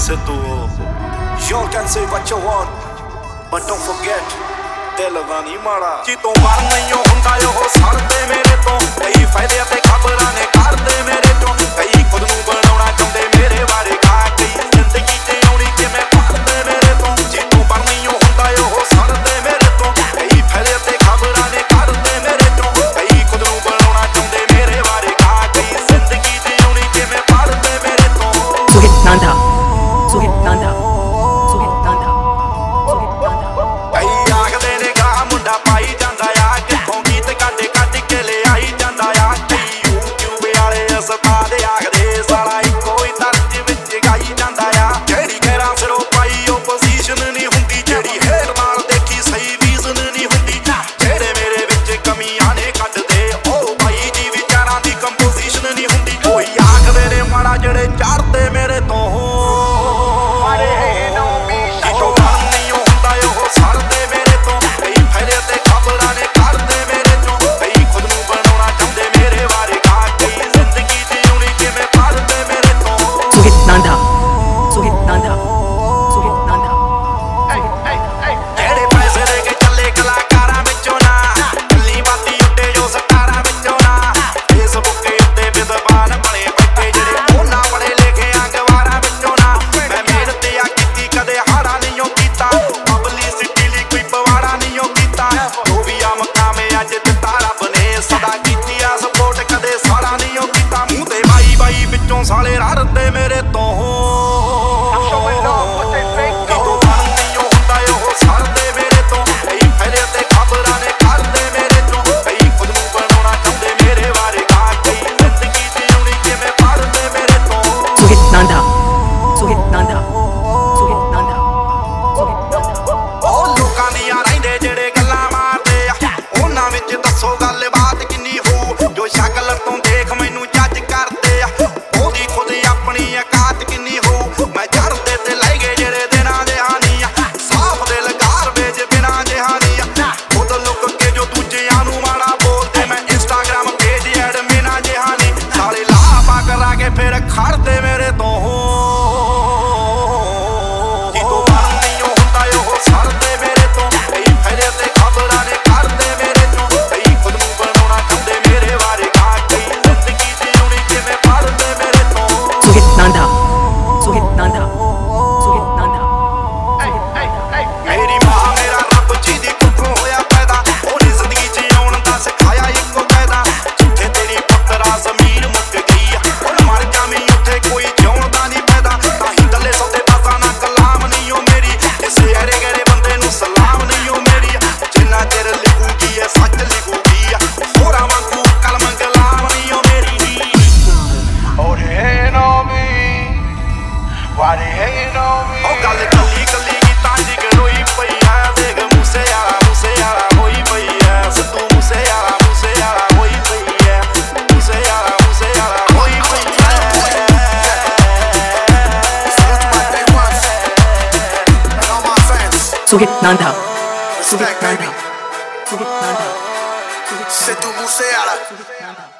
Sidhu, you can say what you want, but don't forget, ਦਿਲ ਦਾ ਨਹੀਂ ਮਾੜਾ ਜਿੱਤੋਂ ਬਾਹਰ ਨਹੀਂ ਹੁੰਦਾ ਉਹ ਸੜਦੇ ਮੇਰੇ ਤੋਂ ਕਈ ਫਾਇਦੇ ਤੇ ਖਬਰਾਂ ਨੇ ਕਰਦੇ ਮੇਰੇ ਤੋਂ ਕਈ ਖੁਦ ਨੂੰ ਬਣਾਉਣਾ ਚਾਹੁੰਦੇ ਮੇਰੇ ਬਾਰੇ ਕਾ ਕਈ ਜ਼ਿੰਦਗੀ ਤੇ ਆਉਣੀ ਕਿਵੇਂ ਪੜਦੇ ਮੇਰੇ ਤੋਂ ਜਿੱਤੋਂ ਬਾਹਰ ਨਹੀਂ ਹੁੰਦਾ ਉਹ ਸੜਦੇ ਮੇਰੇ ਤੋਂ ਕਈ ਫਾਇਦੇ ਤੇ ਖਬਰਾਂ ਨੇ ਕਰਦੇ ਮੇਰੇ ਤੋਂ ਕਈ ਖੁਦ ਨੂੰ ਬਣਾਉਣਾ ਚਾਹੁੰਦੇ ਮੇਰੇ ਬਾਰੇ ਕਾ ਕਈ ਜ਼ਿੰਦਗੀ ਤੇ ਆਉਣੀ ਕਿਵੇਂ ਪੜਦੇ ਮੇਰੇ ਤੋਂ Suhit Nanda ਪਾਈ ਜਾਂਦਾ ਆ ਕਿੱਥੋਂ ਗੀਤ ਕੱਢ ਕੇ ਲੈ ਆਈ ਜਾਂਦਾ ਆ ਕਈ YouTube ਵਾਲੇ ਉਸਤਾਦ ਆਖਦੇ ਸਾਲਾ ਇੱਕੋ ਹੀ ਤਰਜ ਵਿੱਚ ਗਾਈ ਜਾਂਦਾ ਆ ਜਿਹੜੀ ਕਹਿਰਾਂ ਸਿਰੋਂ ਪਾਈ ਉਹ ਪੋਜੀਸ਼ਨ ਨਹੀਂ ਹੁੰਦੀ ਜਿਹੜੀ ਹੇਠ ਨਾਲ ਦੇਖੀ ਸਹੀ ਰੀਜ਼ਨ ਨਹੀਂ ਹੁੰਦੀ ਜਿਹੜੇ ਮੇਰੇ ਵਿੱਚ ਕਮੀਆਂ ਨੇ ਕੱਢਦੇ ਉਹ ਬਾਈ ਜੀ ਵਿਚਾਰਾਂ ਦੀ ਕੰਪੋਜੀਸ਼ਨ ਨਹੀਂ ਹੁੰਦੀ ਕੋਈ ਆਖਦੇ ਨੇ ਮਾੜਾ ਜਿਹੜੇ ਚੜਦੇ ਮੇਰੇ ਤੋਂ ਸਾਲੇ ਰੜਦੇ ਮੇਰੇ ਤੋਂ ਜਦੋਂ ਬਾਹਰ ਨਹੀਂ ਹੁੰਦਾ ਉਹ ਸੜਦੇ ਮੇਰੇ ਤੋਂ ਕਈ ਫਾਇਦੇ ਤੇ ਖਬਰਾਂ ਨੇ ਕਰਦੇ ਮੇਰੇ ਤੋਂ ਕਈ ਖੁਦ ਨੂੰ ਬਣਾਉਣਾ ਚਾਹੁੰਦੇ ਮੇਰੇ ਬਾਰੇ ਕਾ ਕਈ ਜ਼ਿੰਦਗੀ ਤੇ ਆਉਣੀ ਕਿਵੇਂ ਪੜਦੇ ਮੇਰੇ ਤੋਂ Suhit Nanda ਉਹ ਲੋਕਾਂ ਦੀਆਂ ਰਹਿੰਦੇ ਜਿਹੜੇ ਗੱਲਾਂ ਮਾਰਦੇ ਆ ਉਹਨਾਂ ਵਿੱਚ ਦੱਸੋ ਗੱਲਬਾਤ ਕਿੰਨੀ ਹੋਊ ਜੋ ਸ਼ਕਲ ਤੋਂ ਦੇਖ ਮੈਨੂੰ ਜੱਜ ਕਰਦੇ ਆ ਉਹਦੀ ਖੁਦ ਆਪਣੀ ਔਕਾਤ ਕਿੰਨੀ ਹੋਊ ਮੈਂ ਚੜਦੇ ਤੇ ਲੈ ਗਏ ਜਿਹੜੇ ਦਿਨਾਂ ਦੇ ਹਾਨੀ ਆ ਸਾਫ ਦਿਲ ਗਾਰਬੇਜ ਬਿਨਾਂ ਜਹਾਨੀ ਆ ਖੁਦ ਲੁੱਕ ਕੇ ਜੋ ਦੂਜਿਆਂ ਨੂੰ ਮਾੜਾ ਬੋਲਦੇ ਮੈਂ ਇੰਸਟਾਗ੍ਰਾਮ ਪੇਜ ਐਡਮਿਨਾਂ ਜਹਾਨੀ ਸਾਲੇ ਲਾਪਾ ਕਰਾ ਕੇ ਫਿਰ ਖੜਦੇ ਮੇਰੇ ਤੋਂ ਮੇਰੀ ਮਾਂ ਮੇਰਾ ਰੱਬ ਜੀ ਦੀ ਕੁੱਖੋਂ ਹੋਇਆ ਪੈਦਾ ਉਹਨੇ ਜ਼ਿੰਦਗੀ 'ਚ ਆਉਣ ਦਾ ਸਿਖਾਇਆ ਇੱਕੋ ਕਾਇਦਾ ਜਿੱਥੇ ਤੇਰੀ ਪੁੱਤਰਾ ਜ਼ਮੀਨ ਮੁੱਕ ਗਈ ਹੁਣ ਮਰ ਜਾਵੀਂ ਉੱਥੇ ਕੋਈ ਜਿਉਣ ਨਹੀਂ ਪੈਦਾ ਤਾਂ ਹੀ ਥੱਲੇ ਸੌਦੇ ਬਾਜ਼ਾਂ ਨਾ ਕਲਾਮ ਨਹੀਂ ਉਹ ਮੇਰੀ ਇਸੇ ਹਰੇ ਗਰੇ ਬੰਦੇ ਨੂੰ ਸਲਾਮ ਨਹੀਂ ਉਹ ਮੇਰੀ ਜਿੰਨਾ ਚਿਰ ਲਿਖੂਗੀ ਇਹ ਸੱਚ ਲਿਖੂਗੀ ਹੋਰਾਂ ਵਾਂਗੂ ਕਲਮ ਗਲਾਮ ਨਹੀਂ ਉਹ ਮੇਰੀ Oh, they hating on me. Why they hating on me? ਉਹ ਗੱਲ ਕੱਲੀ ਕੱਲੀ ਗੀਤਾਂ ਦੀ ਗਰੋਈ ਪਈ ਆ ਦੇਖ ਮੂਸੇ ਵਾਲਾ ਹੋਈ ਪਈ ਐ ਸਿੱਧੂ ਮੂਸੇ ਵਾਲਾ ਹੋਈ ਪਈ ਐ ਮੂਸੇ ਵਾਲਾ ਹੋਈ ਪਈ ਐ Suhit Nanda Siddhu Moosewala.